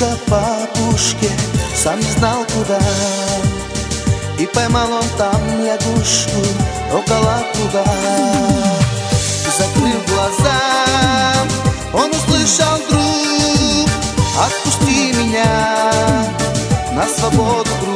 мальчишка по пушке, сам не знал куда. И поймал он там лягушку около пруда. Закрыв глаза, он услышал вдруг: отпусти меня на свободу, друг.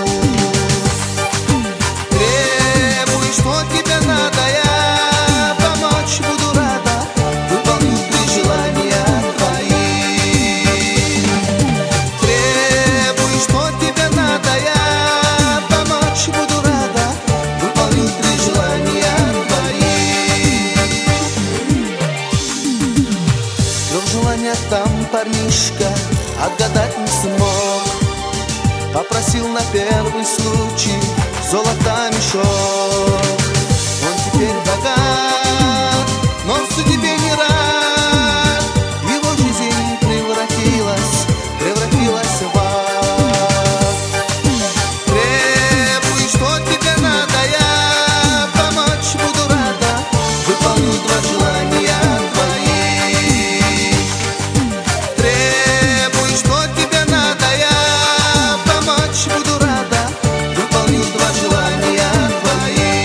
Требуй, что тебе надо, я помочь буду рада, выполню три желания твои. Требуй, что тебе надо, я помочь буду рада, выполню три желания твои. Трех желаниях там парнишка отгадать не смог. Попросил на первый случай золото мешок. Он теперь богат, но в судьбе не рад. Его жизнь превратилась в ад. Требуй, что тебе надо, я помочь буду рада, выполню два желания твои. Требуй, что тебе надо, я помочь буду рада, выполню два желания твои.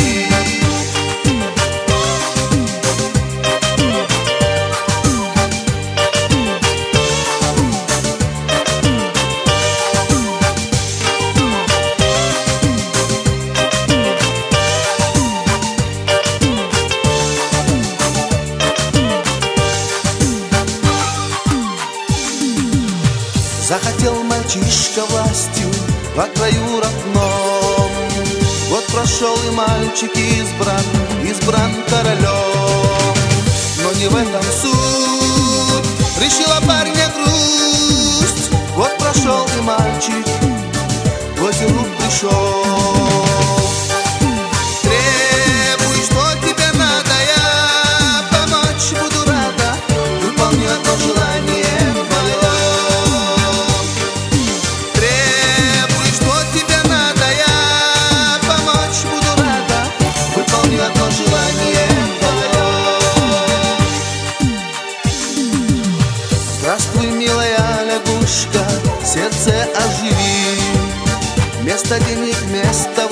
Захотел мальчишка властью во краю родном. Год прошел, и мальчик избран королем. Но не в этом суть, решила парня грусть. Год прошел, и мальчик к озеру пришел. Требуй, что тебе надо, я помочь буду рада, выполню одно желание твое. Одно желание твое. Здравствуй, милая лягушка, сердце оживи. Вместо денег, вместо